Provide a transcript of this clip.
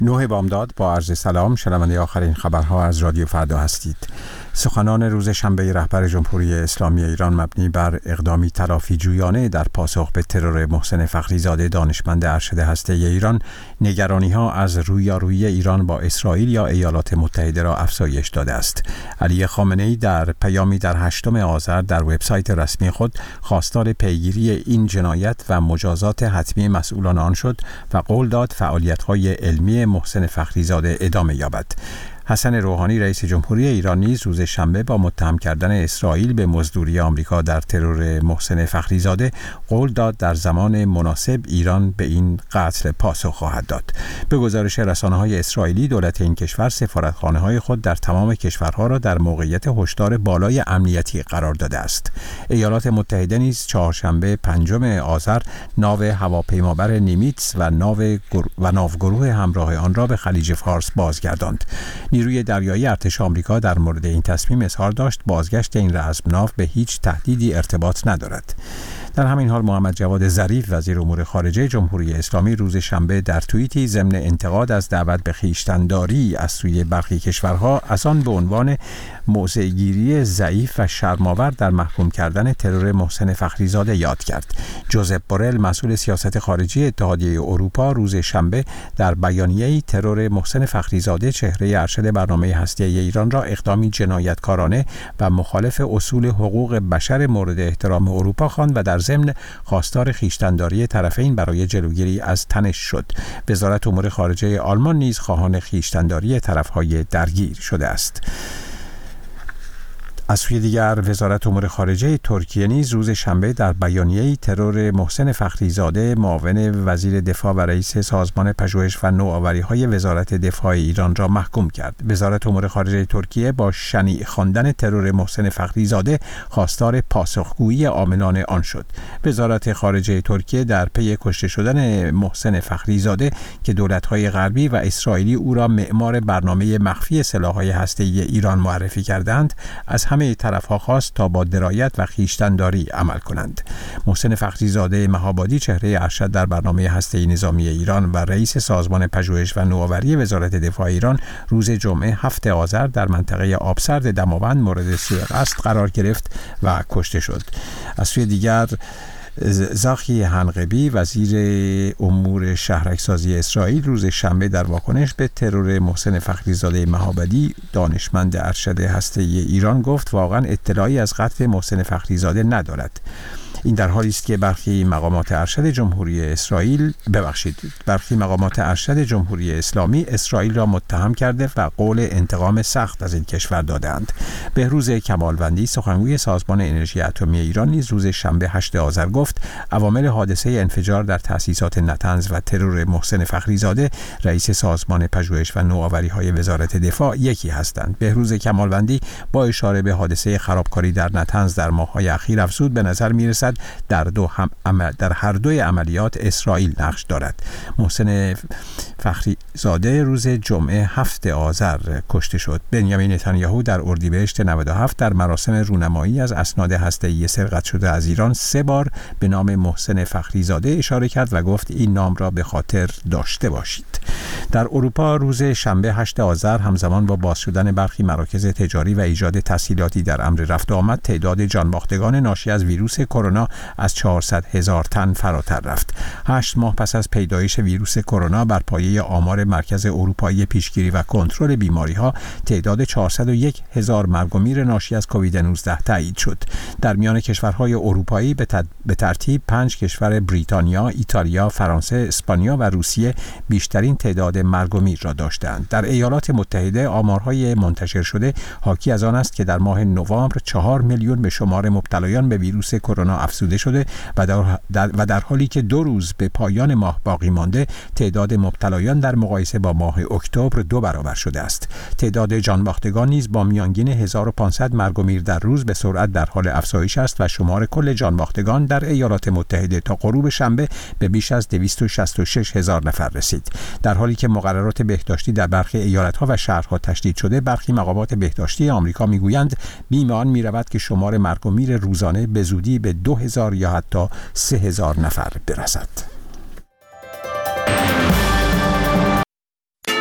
9 بامداد با عرض سلام، شنونده آخرین خبرها از رادیو فردا هستید. سخنان روز شنبه رهبر جمهوری اسلامی ایران مبنی بر اقدامی تلافی جویانه در پاسخ به ترور محسن فخریزاده دانشمند ارشد هسته‌ای ایران، نگرانی‌ها از رویارویی ایران با اسرائیل یا ایالات متحده را افزایش داده است. علی خامنه‌ای در پیامی در 8 آذر در وبسایت رسمی خود خواستار پیگیری این جنایت و مجازات حتمی مسئولان آن شد و قول داد فعالیت‌های علمی محسن فخریزاده ادامه یابد. حسن روحانی رئیس جمهوری ایران نیز روز شنبه با متهم کردن اسرائیل به مزدوری آمریکا در ترور محسن فخریزاده قول داد در زمان مناسب ایران به این قتل پاسخ خواهد داد. به گزارش رسانه‌های اسرائیلی، دولت این کشور سفارتخانه‌های خود در تمام کشورها را در موقعیت هشدار بالای امنیتی قرار داده است. ایالات متحده نیز چهارشنبه 5 آذر ناو هواپیمابر نیمیتس و ناوگروه همراه آن را به خلیج فارس بازگرداند. نیروی دریایی ارتش آمریکا در مورد این تصمیم اظهار داشت بازگشت این رزمناو به هیچ تهدیدی ارتباط ندارد. در همین حال محمد جواد ظریف وزیر امور خارجه جمهوری اسلامی روز شنبه در توییتی ضمن انتقاد از دعوت به خویشتن‌داری از سوی برخی کشورها از آن به عنوان موضع‌گیری ضعیف و شرم‌آور در محکوم کردن ترور محسن فخریزاده یاد کرد. جوزپ بورل مسئول سیاست خارجی اتحادیه اروپا روز شنبه در بیانیه‌ای ترور محسن فخریزاده چهره ارشد برنامه هسته‌ای ایران را اقدامی جنایتکارانه و مخالف اصول حقوق بشر مورد احترام اروپا خواند و در ضمن خواستار خویشتن‌داری طرفین برای جلوگیری از تنش شد. وزارت امور خارجه آلمان نیز خواهان خویشتن‌داری طرف‌های درگیر شده است. از سوی دیگر وزارت امور خارجه ترکیه نیز روز شنبه در بیانیه‌ای ترور محسن فخریزاده معاون وزیر دفاع و رئیس سازمان پژوهش و نوآوری‌های وزارت دفاع ایران را محکوم کرد. وزارت امور خارجه ترکیه با شنیع خواندن ترور محسن فخریزاده خواستار پاسخگویی عاملان آن شد. وزارت خارجه ترکیه در پی کشته شدن محسن فخریزاده که دولت‌های غربی و اسرائیلی او را معمار برنامه مخفی سلاح‌های هسته‌ای ایران معرفی کردند، از همه طرف‌ها خواست تا با درایت و خویشتن‌داری عمل کنند. محسن فخریزاده مهابادی چهره ارشد در برنامه هسته‌ای نظامی ایران و رئیس سازمان پژوهش و نوآوری وزارت دفاع ایران روز جمعه 7 آذر در منطقه آبسرد دماوند مورد سوء قصد قرار گرفت و کشته شد. از سوی دیگر زاخی هنقبی وزیر امور شهرک‌سازی اسرائیل روز شنبه در واکنش به ترور محسن فخریزاده مهابادی دانشمند ارشد هسته‌ای ایران گفت واقعا اطلاعی از قتل محسن فخریزاده ندارد. این در حالی است که برخی مقامات ارشد جمهوری اسلامی اسرائیل را متهم کرده و قول انتقام سخت از این کشور دادند. بهروز کمالوندی سخنگوی سازمان انرژی اتمی ایران نیز روز شنبه 8 آذر گفت عوامل حادثه انفجار در تأسیسات نطنز و ترور محسن فخریزاده رئیس سازمان پژوهش و نوآوری‌های وزارت دفاع یکی هستند. بهروز کمالوندی با اشاره به حادثه خرابکاری در نطنز در ماه‌های اخیر افزود به نظر می‌رسد در هر دوی عملیات اسرائیل نقش دارد. محسن فخریزاده روز جمعه 7 آذر کشته شد. بنیامین نتانیاهو در اردیبهشت 97 در مراسم رونمایی از اسناد هسته‌ای سرقت شده از ایران 3 بار به نام محسن فخریزاده اشاره کرد و گفت این نام را به خاطر داشته باشید. در اروپا روز شنبه 8 آذر همزمان با باز شدن برخی مراکز تجاری و ایجاد تسهیلاتی در امر رفت و آمد، تعداد جانباختگان ناشی از ویروس کرونا از 400,000 تن فراتر رفت. 8 ماه پس از پیدایش ویروس کرونا بر پایه آمار مرکز اروپایی پیشگیری و کنترل بیماری‌ها تعداد 401,000 مرگ و میر ناشی از کووید 19 تایید شد. در میان کشورهای اروپایی به ترتیب 5 کشور بریتانیا، ایتالیا، فرانسه، اسپانیا و روسیه بیشترین تعداد مرگ و میر را داشتند. در ایالات متحده آمارهای منتشر شده حاکی از آن است که در ماه نوامبر 4 میلیون به شمار مبتلایان به ویروس کرونا افزوده شده و در حالی که 2 روز به پایان ماه باقی مانده تعداد مبتلایان در مقایسه با ماه اکتبر 2 برابر شده است. تعداد جانباختگان نیز با میانگین 1500 مرگ و میر در روز به سرعت در حال افزایش است و شمار کل جانباختگان در ایالات متحده تا غروب شنبه به بیش از 266,000 نفر رسید. در حالی که مقررات بهداشتی در برخی ایالت‌ها و شهرها تشدید شده، برخی مقامات بهداشتی آمریکا میگویند بیم آن می‌رود که شمار مرگ و میر روزانه به زودی به 2000 یا حتی 3000 نفر برسد.